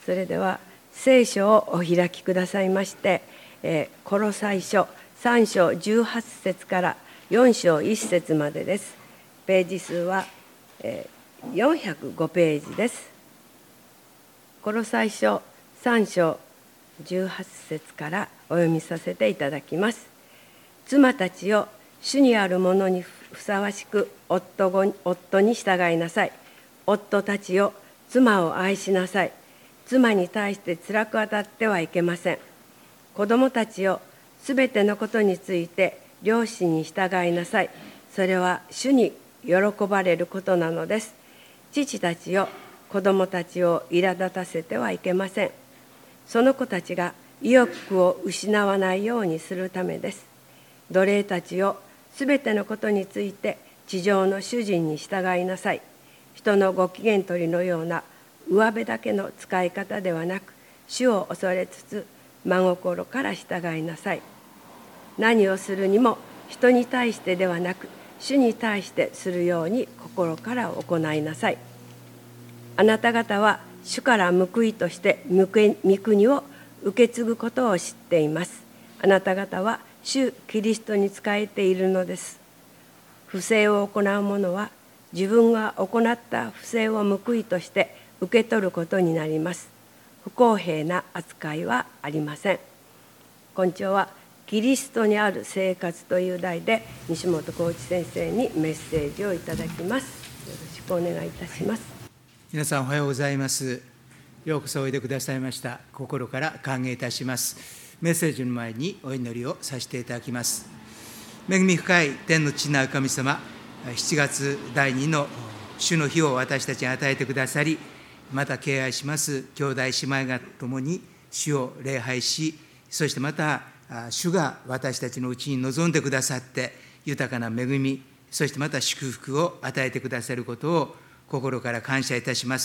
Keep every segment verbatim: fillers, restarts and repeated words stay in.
それでは聖書をお開きくださいまして、えー、コロサイ書さん章じゅうはち節からよん章いち節までです。ページ数は、えー、よんひゃくごページです。コロサイ書さん章じゅうはち節からお読みさせていただきます。妻たちよ、主にあるものにふさわしく 夫, 夫に従いなさい。夫たちよ、妻を愛しなさい。妻に対して辛く当たってはいけません。子供たちよ、すべてのことについて両親に従いなさい。それは主に喜ばれることなのです。父たちよ、子供たちを苛立たせてはいけません。その子たちが意欲を失わないようにするためです。奴隷たちよ、すべてのことについて地上の主人に従いなさい。人のご機嫌取りのような上辺だけの使い方ではなく、主を恐れつつ真心から従いなさい。何をするにも人に対してではなく、主に対してするように心から行いなさい。あなた方は主から報いとして御国を受け継ぐことを知っています。あなた方は主キリストに仕えているのです。不正を行う者は自分が行った不正を報いとして受け取ることになります。不公平な扱いはありません。今朝はキリストにある生活という題で西本浩一先生にメッセージをいただきます。よろしくお願いいたします。 皆さんおはようございます。ようこそおいでくださいました。心から歓迎いたします。メッセージの前にお祈りをさせていただきます。恵み深い天の父なる神様、しちがつだいにの主の日を私たちに与えてくださり、また敬愛します兄弟姉妹が共に主を礼拝し、そしてまた主が私たちのうちに臨んでくださって豊かな恵み、そしてまた祝福を与えてくださることを心から感謝いたします。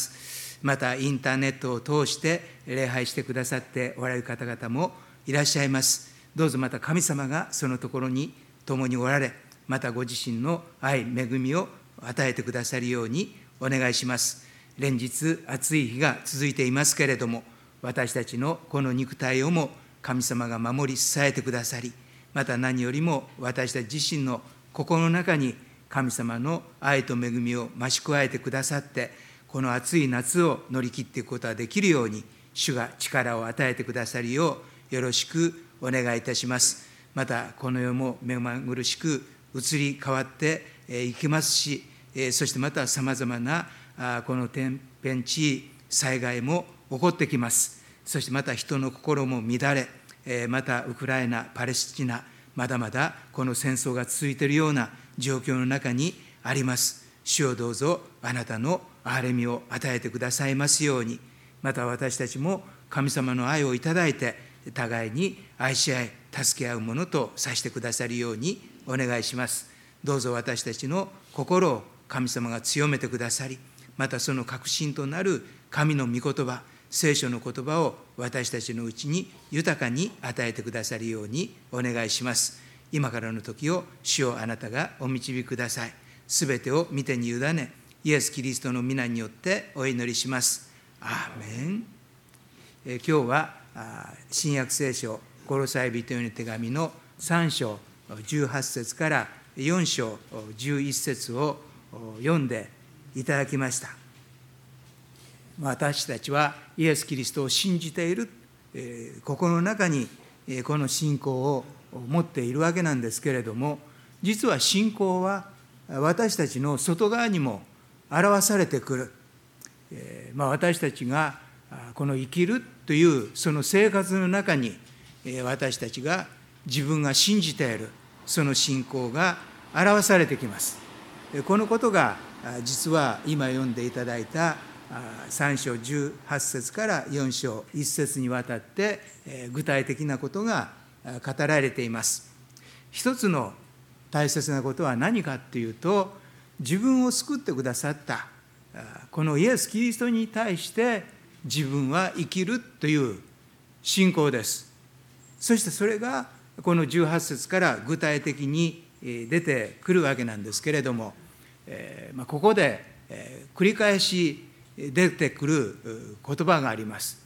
またインターネットを通して礼拝してくださっておられる方々もいらっしゃいます。どうぞまた神様がそのところに共におられ、またご自身の愛、恵みを与えてくださるようにお願いします。連日暑い日が続いていますけれども、私たちのこの肉体をも神様が守り支えてくださり、また何よりも私たち自身の心の中に神様の愛と恵みを増し加えてくださって、この暑い夏を乗り切っていくことができるように、主が力を与えてくださるようよろしくお願いいたします。またこの世も目まぐるしく移り変わっていきますし、そしてまたさまざまなこの天変地異災害も起こってきます。そしてまた人の心も乱れ、またウクライナ、パレスチナ、まだまだこの戦争が続いているような状況の中にあります。主をどうぞあなたの憐れみを与えてくださいますように、また私たちも神様の愛をいただいて、互いに愛し合い、助け合うものとさせてくださるようにお願いします。どうぞ私たちの心を神様が強めてくださり、またその核心となる神の御言葉、聖書の言葉を私たちのうちに豊かに与えてくださるようにお願いします。今からの時を主をあなたがお導きください。すべてを御手に委ね、イエス・キリストの皆によってお祈りします。アーメン。え今日は新約聖書コロサイ人への手紙のさん章じゅうはち節からよん章じゅういち節を読んでいただきました。私たちはイエス・キリストを信じている、えー、心の中にこの信仰を持っているわけなんですけれども、実は信仰は私たちの外側にも表されてくる、えーまあ、私たちがこの生きるというその生活の中に、私たちが自分が信じているその信仰が表されてきます。このことが実は今読んでいただいたさん章じゅうはち節からよん章いち節にわたって具体的なことが語られています。一つの大切なことは何かというと、自分を救ってくださったこのイエス・キリストに対して自分は生きるという信仰です。そしてそれがこのじゅうはち節から具体的に出てくるわけなんですけれども、えーまあ、ここで、えー、繰り返し出てくる言葉があります。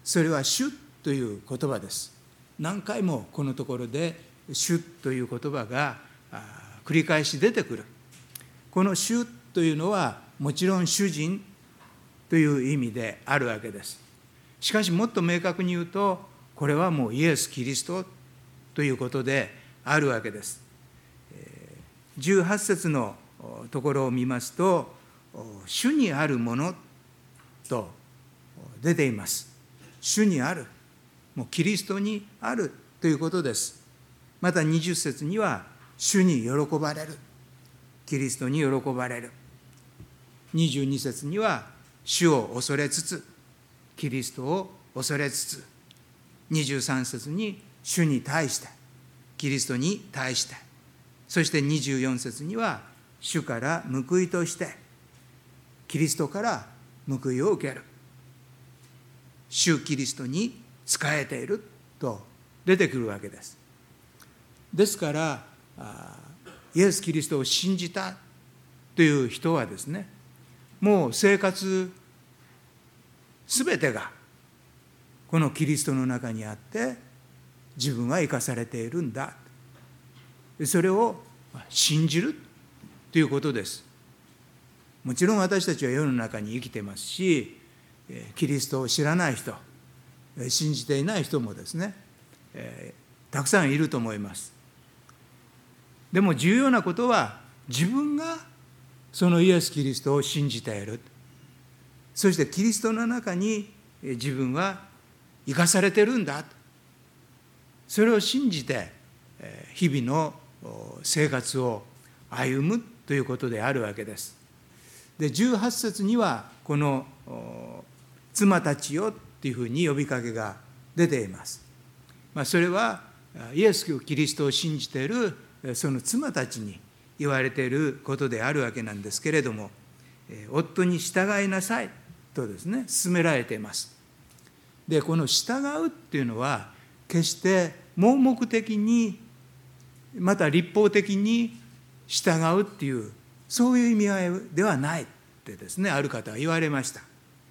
それは主という言葉です。何回もこのところで主という言葉が繰り返し出てくる。この主というのはもちろん主人という意味であるわけです。しかしもっと明確に言うと、これはもうイエス・キリストということであるわけです。じゅうはち節のところを見ますと、主にあるものと出ています。主にある、もうキリストにあるということです。またにじゅう節には、主に喜ばれる、キリストに喜ばれる。にじゅうに節には、主を恐れつつ、キリストを恐れつつ。にじゅうさん節に、主に対して、キリストに対して。そしてにじゅうよん節には、主から報いとして、キリストから報いを受ける。主キリストに仕えていると出てくるわけです。ですから、イエス・キリストを信じたという人はですね、もう生活すべてがこのキリストの中にあって自分は生かされているんだ。それを信じるということです。もちろん私たちは世の中に生きてますし、キリストを知らない人、信じていない人もですね、たくさんいると思います。でも重要なことは、自分がそのイエス・キリストを信じている。そしてキリストの中に自分は生かされてるんだ。それを信じて日々の生活を歩むということであるわけです。で、じゅうはち節にはこの妻たちよっていうふうに呼びかけが出ています。まあ、それはイエス・キリストを信じているその妻たちに言われていることであるわけなんですけれども、夫に従いなさいとですね、勧められています。で、この従うっていうのは、決して盲目的に、また立法的に従うっていう、そういう意味合いではないってですね、ある方は言われました。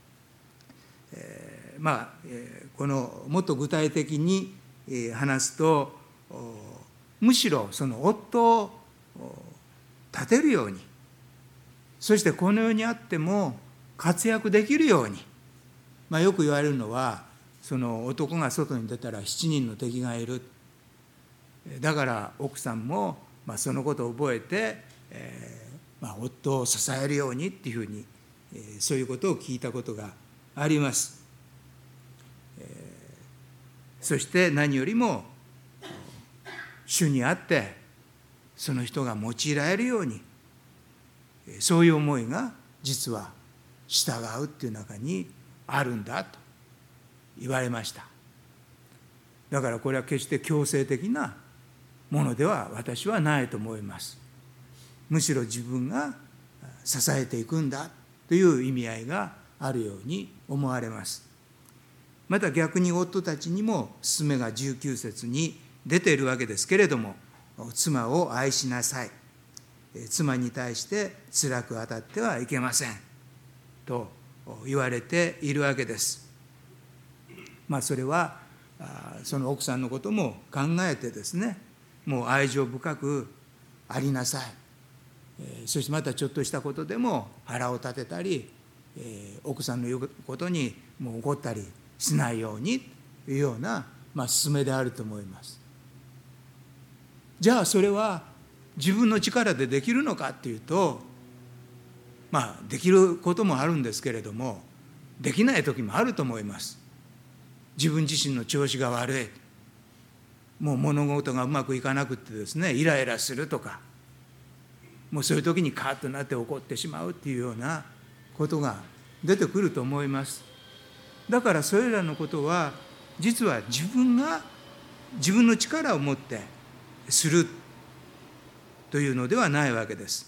えー、まあ、えー、このもっと具体的に話すと、むしろその夫を立てるように、そしてこの世にあっても活躍できるように、まあ、よく言われるのは、その男が外に出たら七人の敵がいる。だから奥さんもまあそのことを覚えて、えーまあ、夫を支えるようにっていうふうに、えー、そういうことを聞いたことがあります。えー、そして何よりも主にあってその人が用いられるように、そういう思いが実は従うっていう中にあるんだと言われました。だからこれは決して強制的なものでは私はないと思います。むしろ自分が支えていくんだという意味合いがあるように思われます。また逆に夫たちにも勧めがじゅうきゅう節に出ているわけですけれども、妻を愛しなさい。妻に対して辛く当たってはいけませんと言われているわけです。まあそれはその奥さんのことも考えてですね、もう愛情深くありなさい。そしてまたちょっとしたことでも腹を立てたり、奥さんの言うことにもう怒ったりしないようにというような、まあ、勧めであると思います。じゃあそれは自分の力でできるのかっていうと、まあできることもあるんですけれども、できない時もあると思います。自分自身の調子が悪い、もう物事がうまくいかなくってですね、イライラするとか、もうそういう時にカーッとなって怒ってしまうっていうようなことが出てくると思います。だからそれらのことは実は自分が自分の力を持ってするというのではないわけです。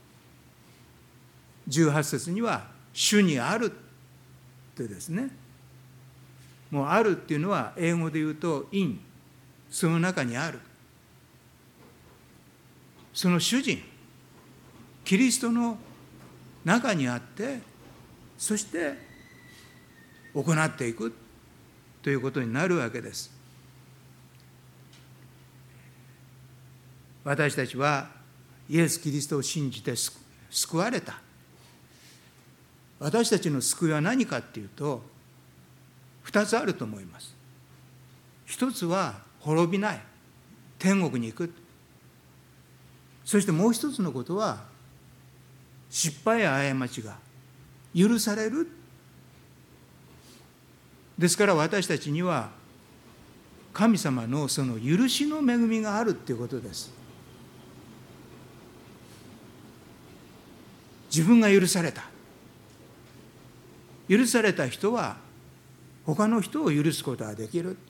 じゅうはち節には主にあるってですね、もうあるっていうのは英語で言うと in、 その中にある、その主人キリストの中にあって、そして行っていくということになるわけです。私たちはイエス・キリストを信じて救われた。私たちの救いは何かっていうと、二つあると思います。一つは滅びない、天国に行く。そしてもう一つのことは、失敗や過ちが許される。ですから私たちには神様のその許しの恵みがあるっていうことです。自分が許された。許された人は他の人を許すことができる。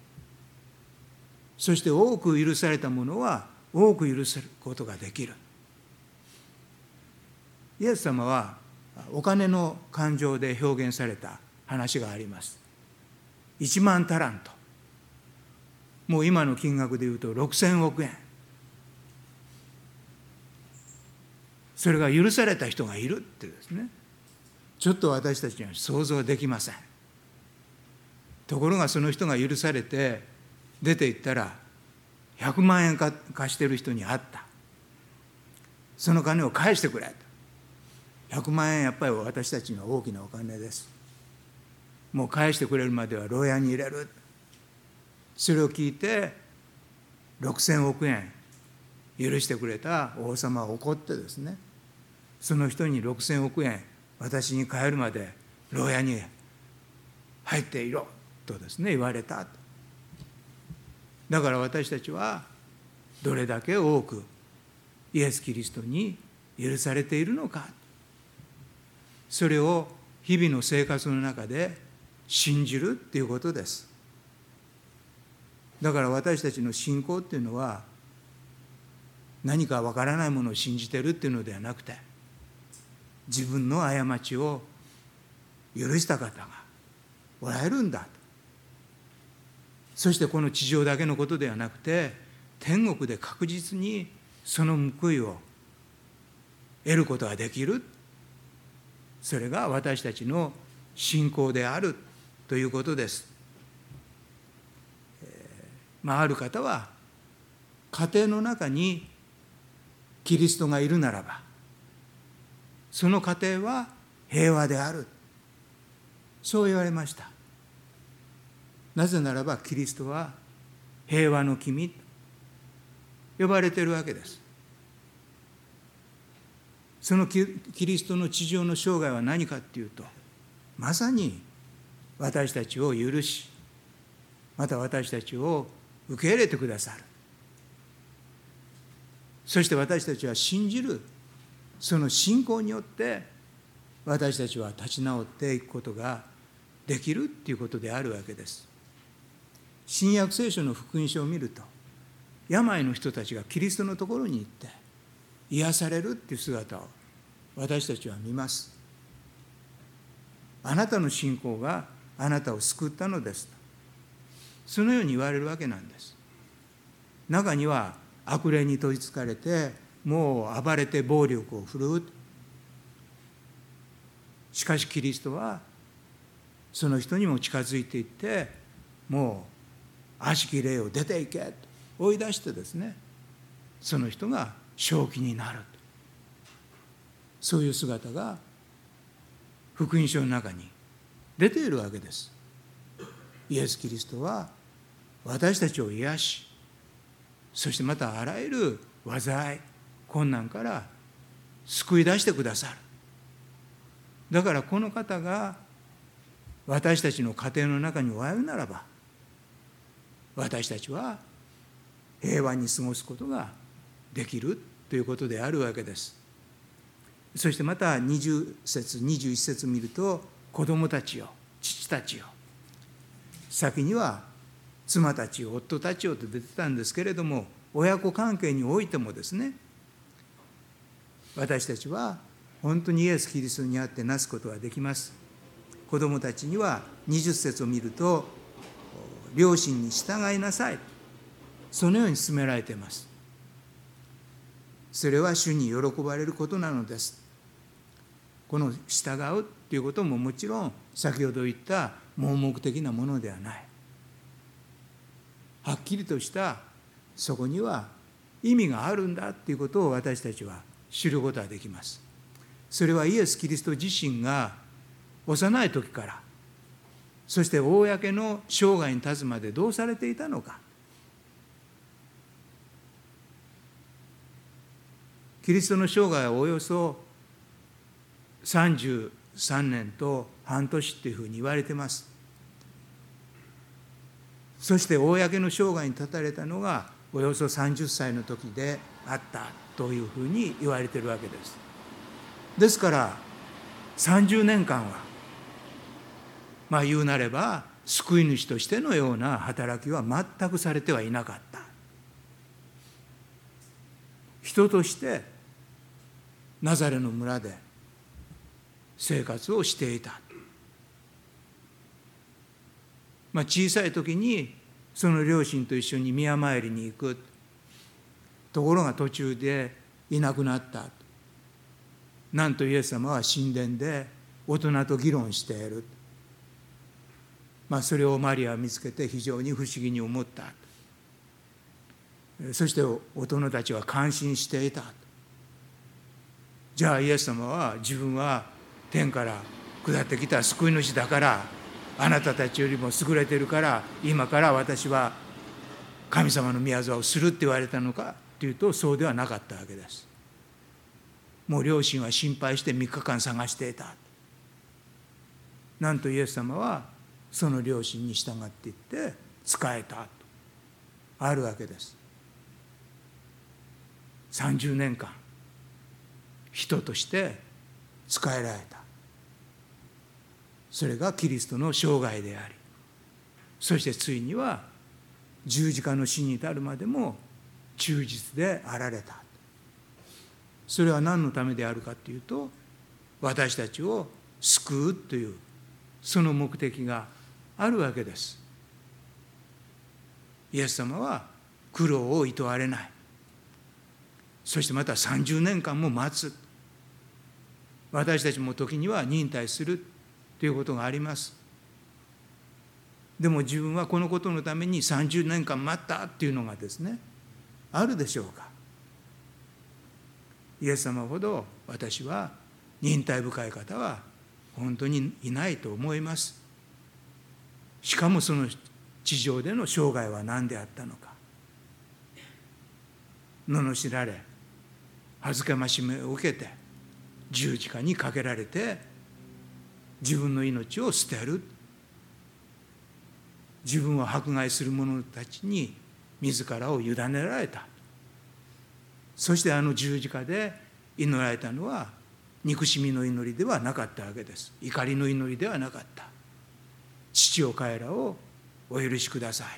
そして多く許されたものは多く許すことができる。イエス様はお金の感情で表現された話があります。いちまんタラント。もう今の金額でいうとろくせんおくえん。それが許された人がいるってですね。ちょっと私たちには想像できません。ところがその人が許されて出て行ったらひゃくまんえん貸してる人に会った。その金を返してくれ。ひゃくまんえんやっぱり私たちには大きなお金です。もう返してくれるまでは牢屋に入れる。それを聞いてろくせんおくえん許してくれた王様は怒ってですね、その人にろくせんおくえん私に帰るまで牢屋に入っていろとですね言われた。だから私たちはどれだけ多くイエス・キリストに許されているのか、それを日々の生活の中で信じるっていうことです。だから私たちの信仰っていうのは何かわからないものを信じてるっていうのではなくて、自分の過ちを許した方がおられるんだと。そしてこの地上だけのことではなくて、天国で確実にその報いを得ることができる。それが私たちの信仰であるということです。えーまあ、ある方は家庭の中にキリストがいるならば、その家庭は平和である。そう言われました。なぜならばキリストは平和の君と呼ばれているわけです。そのキリストの地上の生涯は何かっていうと、まさに私たちを許し、また私たちを受け入れてくださる。そして私たちは信じる、その信仰によって私たちは立ち直っていくことができるっていうことであるわけです。新約聖書の福音書を見ると、病の人たちがキリストのところに行って癒されるっていう姿を私たちは見ます。あなたの信仰があなたを救ったのですと、そのように言われるわけなんです。中には悪霊に取りつかれてもう暴れて暴力を振るう。しかしキリストはその人にも近づいていって、もう悪しき霊を出ていけと追い出してですね、その人が正気になる。そういう姿が福音書の中に出ているわけです。イエス・キリストは私たちを癒し、そしてまたあらゆる災い、困難から救い出してくださる。だからこの方が私たちの家庭の中におられるならば、私たちは平和に過ごすことができるということであるわけです。そしてまたにじゅう節にじゅういち節見ると、子供たちよ、父たちよ、先には妻たちよ、夫たちよと出てたんですけれども、親子関係においてもですね、私たちは本当にイエス・キリストにあってなすことができます。子供たちにはにじゅう節を見ると、両親に従いなさい、そのように勧められています。それは主に喜ばれることなのです。この従うということももちろん先ほど言った盲目的なものではない。はっきりとしたそこには意味があるんだということを私たちは知ることができます。それはイエス・キリスト自身が幼い時からそして公の生涯に立つまでどうされていたのか。キリストの生涯はおよそさんじゅうさんねんと半年というふうに言われています。そして公の生涯に立たれたのがおよそさんじゅっさいの時であったというふうに言われているわけです。ですからさんじゅうねんかんはまあ言うなれば救い主としてのような働きは全くされてはいなかった。人としてナザレの村で生活をしていた。まあ、小さい時にその両親と一緒に宮参りに行く。ところが途中でいなくなった。なんとイエス様は神殿で大人と議論している。まあ、それをマリアは見つけて非常に不思議に思った。そして大人たちは感心していた。じゃあイエス様は自分は天から下ってきた救い主だからあなたたちよりも優れているから今から私は神様の御業をするって言われたのかというとそうではなかったわけです。もう両親は心配してみっかかん探していた。なんとイエス様はその両親に従っていって仕えたとあるわけです。さんじゅうねんかん人として仕えられた。それがキリストの生涯であり、そしてついには十字架の死に至るまでも忠実であられた。それは何のためであるかというと、私たちを救うというその目的があるわけです。イエス様は苦労を厭われない。そしてまたさんじゅうねんかんも待つ。私たちも時には忍耐するということがあります。でも自分はこのことのためにさんじゅうねんかん待ったっていうのがですね、あるでしょうか。イエス様ほど私は忍耐深い方は本当にいないと思います。しかもその地上での生涯は何であったのか。罵られ、恥ずかましめを受けて、十字架にかけられて、自分の命を捨てる。自分を迫害する者たちに自らを委ねられた。そしてあの十字架で祈られたのは憎しみの祈りではなかったわけです。怒りの祈りではなかった。父よ彼らをお許しください。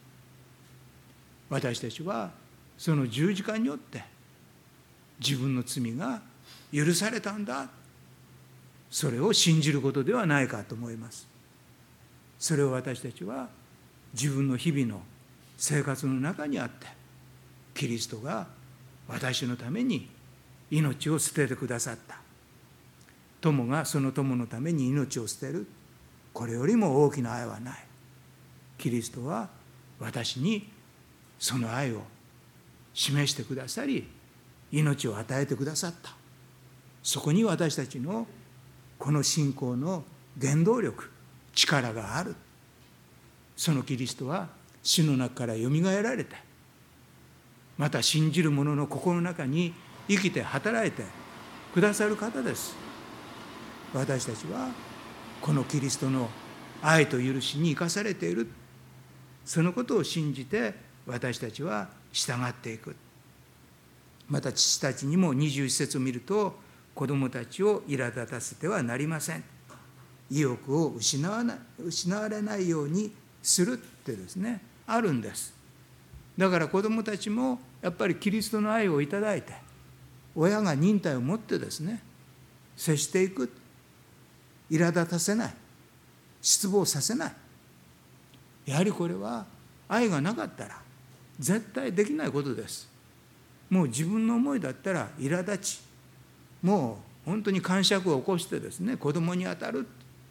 私たちはその十字架によって自分の罪が許されたんだ。それを信じることではないかと思います。それを私たちは自分の日々の生活の中にあって、キリストが私のために命を捨ててくださった。友がその友のために命を捨てる。これよりも大きな愛はない。キリストは私にその愛を示してくださり、命を与えてくださった。そこに私たちのこの信仰の原動力、力がある。そのキリストは死の中からよみがえられて、また信じる者の心の中に生きて働いてくださる方です。私たちはこのキリストの愛と許しに生かされている。そのことを信じて私たちは従っていく。また父たちにもにじゅういち節を見ると、子供たちを苛立たせてはなりません。意欲を失わない、失われないようにするってですね、あるんです。だから子供たちもやっぱりキリストの愛をいただいて、親が忍耐を持ってですね、接していく。苛立たせない。失望させない。やはりこれは愛がなかったら絶対できないことです。もう自分の思いだったら苛立ち、もう本当に癇癪を起こしてですね、子供に当たる。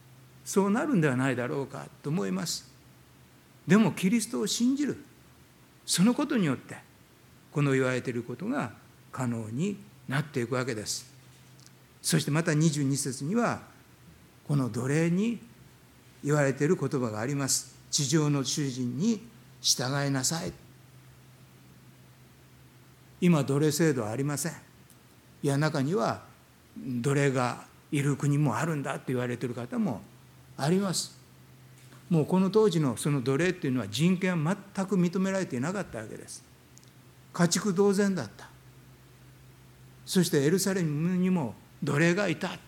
そうなるんではないだろうかと思います。でもキリストを信じる、そのことによってこの言われていることが可能になっていくわけです。そしてまたにじゅうに節にはこの奴隷に言われている言葉があります。地上の主人に従いなさい。今奴隷制度はありません。いや、中には奴隷がいる国もあるんだと言われている方もあります。もうこの当時のその奴隷っていうのは人権は全く認められていなかったわけです。家畜同然だった。そしてエルサレムにも奴隷がいた。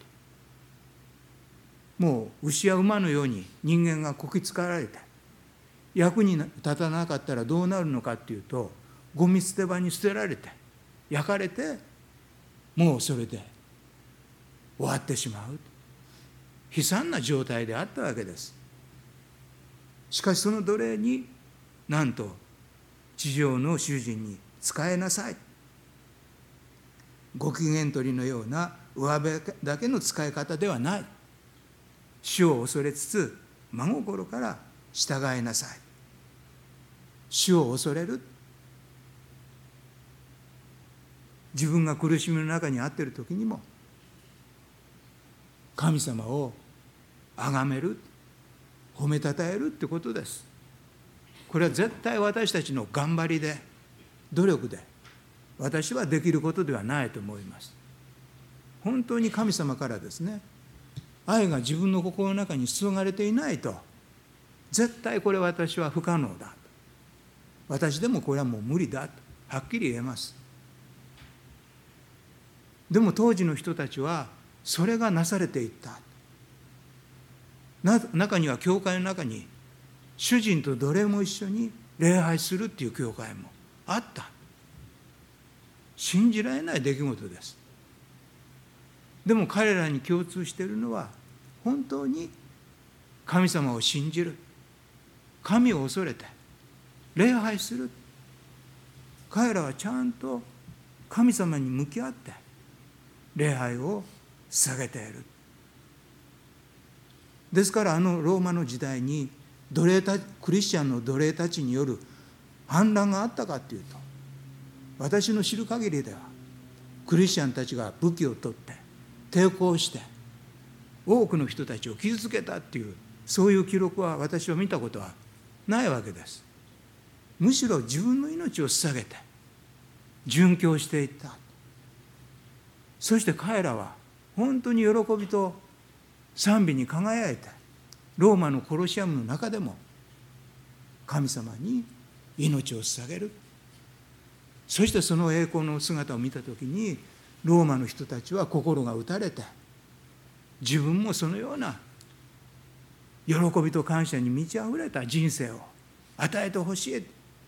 もう牛や馬のように人間がこき使われて、役に立たなかったらどうなるのかっていうと、ゴミ捨て場に捨てられて焼かれて、もうそれで終わってしまう悲惨な状態であったわけです。しかしその奴隷になんと地上の主人に仕えなさい、ご機嫌取りのような上辺だけの使い方ではない、主を恐れつつ真心から従いなさい。主を恐れる、自分が苦しみの中にあっている時にも神様を崇める、褒めたたえるってことです。これは絶対私たちの頑張りで努力で私はできることではないと思います。本当に神様からですね、愛が自分の心の中に注がれていないと、絶対これ私は不可能だ、私でもこれはもう無理だとはっきり言えます。でも当時の人たちはそれがなされていった。中には教会の中に主人と奴隷も一緒に礼拝するっていう教会もあった。信じられない出来事です。でも彼らに共通しているのは、本当に神様を信じる、神を恐れて礼拝する。彼らはちゃんと神様に向き合って礼拝を捧げている。ですからあのローマの時代に奴隷たクリスチャンの奴隷たちによる反乱があったかというと、私の知る限りではクリスチャンたちが武器を取って抵抗して多くの人たちを傷つけたっていう、そういう記録は私は見たことはないわけです。むしろ自分の命を捧げて殉教していった。そして彼らは本当に喜びと賛美に輝いて、ローマのコロシアムの中でも神様に命を捧げる。そしてその栄光の姿を見たときに、ローマの人たちは心が打たれて、自分もそのような喜びと感謝に満ち溢れた人生を与えてほしい。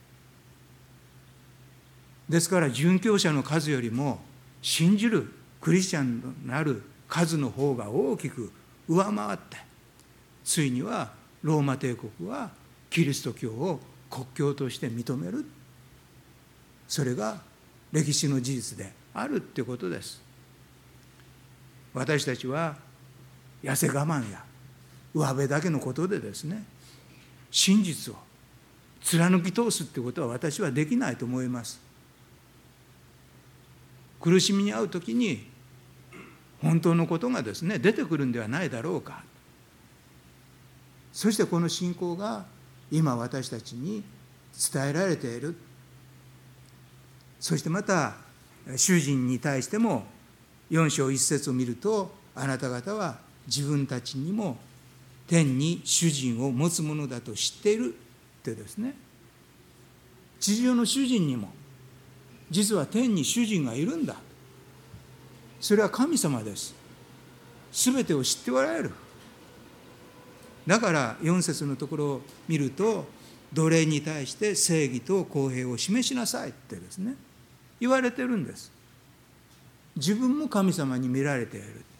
ですから殉教者の数よりも信じるクリスチャンになる数の方が大きく上回って、ついにはローマ帝国はキリスト教を国教として認める。それが歴史の事実であるってことです。私たちは痩せ我慢や上辺だけのことでですね、真実を貫き通すってことは私はできないと思います。苦しみに遭うときに本当のことがですね出てくるんではないだろうか。そしてこの信仰が今私たちに伝えられている。そしてまた主人に対してもよん章いち節を見ると、あなた方は自分たちにも天に主人を持つものだと知っているってですね、地上の主人にも実は天に主人がいるんだ。それは神様です。すべてを知っておられる。だからよん節のところを見ると、奴隷に対して正義と公平を示しなさいってですね言われてるんです。自分も神様に見られている。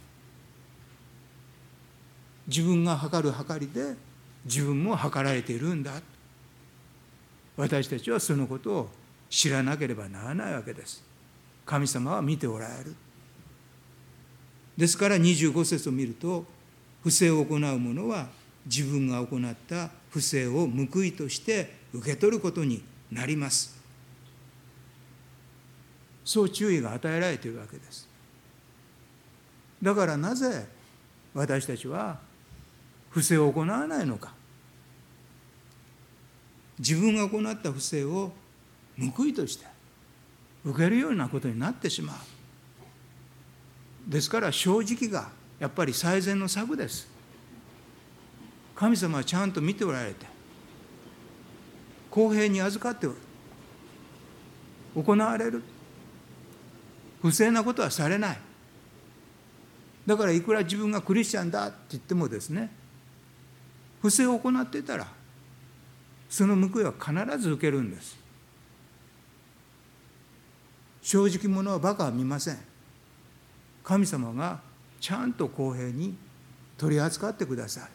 自分が測る測りで自分も測られているんだ。私たちはそのことを知らなければならないわけです。神様は見ておられる。ですからにじゅうご節を見ると、 不正を行う者は自分が行った不正を報いとして受け取ることになります。そう注意が与えられているわけです。だからなぜ私たちは不正を行わないのか。自分が行った不正を報いとして受けるようなことになってしまう。ですから正直がやっぱり最善の策です。神様はちゃんと見ておられて、公平に預かって行われる。不正なことはされない。だからいくら自分がクリスチャンだって言ってもですね、不正を行っていたらその報いは必ず受けるんです。正直者は馬鹿は見ません。神様がちゃんと公平に取り扱ってください。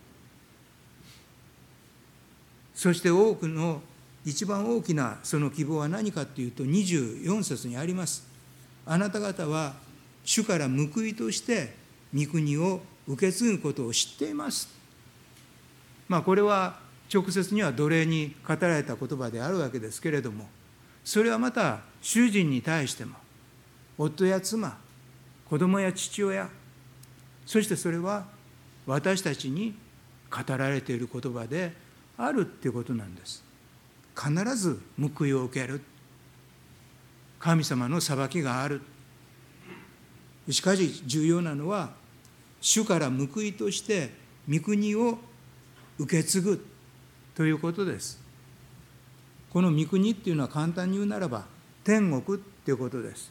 そして多くの一番大きなその希望は何かというとにじゅうよん節にあります。あなた方は主から報いとして御国を受け継ぐことを知っています。まあこれは直接には奴隷に語られた言葉であるわけですけれども、それはまた主人に対しても夫や妻、子供や父親、そしてそれは私たちに語られている言葉であるっていうことなんです。必ず報いを受ける。神様の裁きがある。しかし重要なのは主から報いとして御国を受け継ぐということです。この御国っていうのは簡単に言うならば天国っていうことです。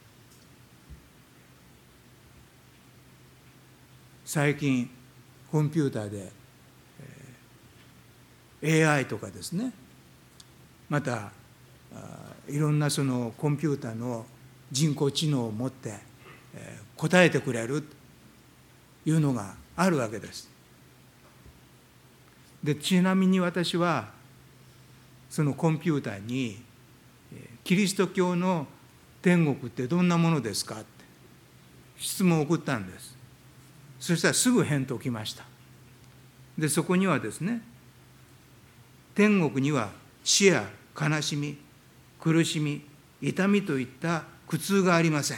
最近コンピューターで、えー、エーアイ とかですね、またいろんなそのコンピューターの人工知能を持って、えー、答えてくれるというのがあるわけです。でちなみに私はそのコンピューターにキリスト教の天国ってどんなものですかって質問を送ったんです。そしたらすぐ返答来ました。でそこにはですね、天国には死や悲しみ、苦しみ、痛みといった苦痛がありません。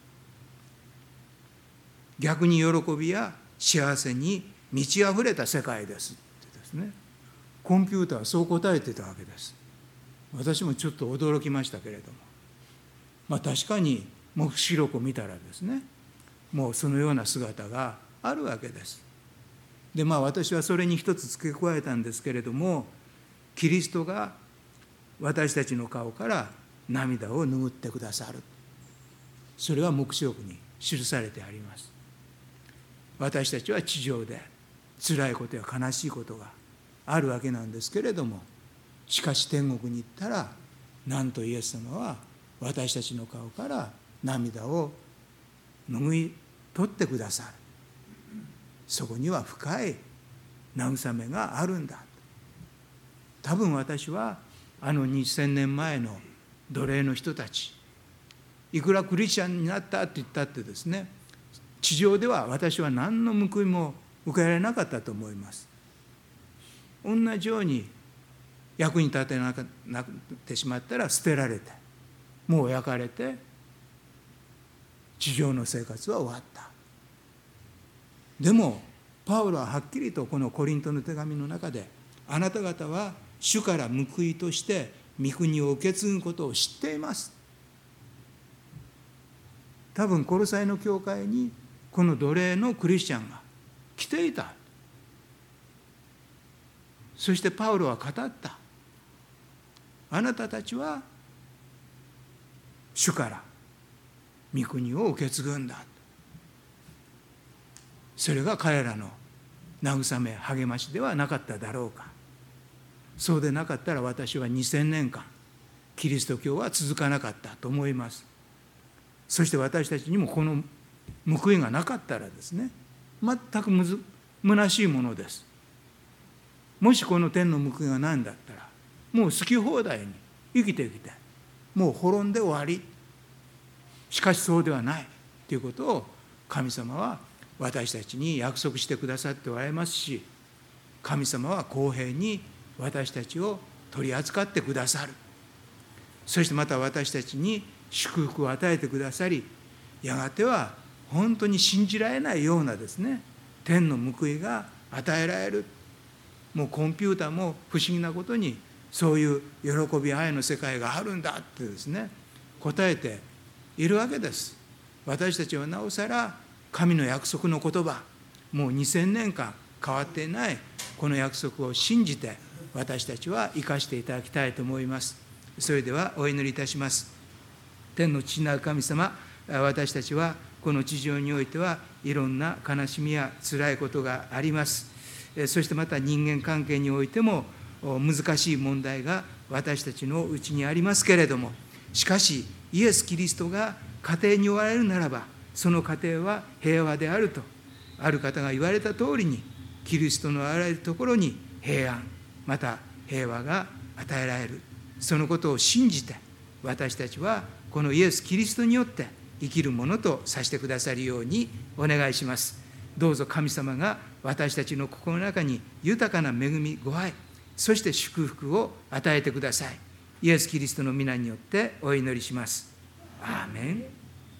逆に喜びや幸せに満ち溢れた世界ですってですね、コンピューターはそう答えてたわけです。私もちょっと驚きましたけれども、まあ確かに黙示録を見たらですね、もうそのような姿があるわけです。でまあ私はそれに一つ付け加えたんですけれども、キリストが私たちの顔から涙を拭ってくださる。それは黙示録に記されてあります。私たちは地上で辛いことや悲しいことがあるわけなんですけれども、しかし天国に行ったらなんとイエス様は私たちの顔から涙を拭い取ってくださる。そこには深い慰めがあるんだ。多分私はあのにせんねんまえの奴隷の人たち、いくらクリスチャンになったって言ったってですね、地上では私は何の報いも受けられなかったと思います。同じように役に立てなくなってしまったら捨てられて、もう焼かれて地上の生活は終わった。でもパウロははっきりとこのコリントの手紙の中で、あなた方は主から報いとして御国を受け継ぐことを知っています。多分コロサイの教会にこの奴隷のクリスチャンが来ていた。そしてパウロは語った。あなたたちは主から御国を受け継ぐんだ。それが彼らの慰め励ましではなかっただろうか。そうでなかったら私はにせんねんかんキリスト教は続かなかったと思います。そして私たちにもこの報いがなかったらですね、全くむず虚しいものです。もしこの天の報いがないんだったら、もう好き放題に生きてきてもう滅んで終わり。しかしそうではないということを神様は私たちに約束してくださっておられますし、神様は公平に私たちを取り扱ってくださる。そしてまた私たちに祝福を与えてくださり、やがては本当に信じられないようなですね、天の報いが与えられる。もうコンピューターも不思議なことにそういう喜び愛の世界があるんだってですね、答えているわけです。私たちはなおさら神の約束の言葉、もうにせんねんかん変わっていないこの約束を信じて私たちは生かしていただきたいと思います。それではお祈りいたします。天の父なる神様、私たちはこの地上においてはいろんな悲しみや辛いことがあります。そしてまた人間関係においても難しい問題が私たちのうちにありますけれども、しかしイエス・キリストが家庭におられるならば、その家庭は平和であるとある方が言われた通りに、キリストのあらゆるところに平安また平和が与えられる。そのことを信じて私たちはこのイエス・キリストによって生きるものとさせてくださるようにお願いします。どうぞ神様が私たちの心の中に豊かな恵み、ご愛、そして祝福を与えてください。イエス・キリストの皆によってお祈りします。アーメン。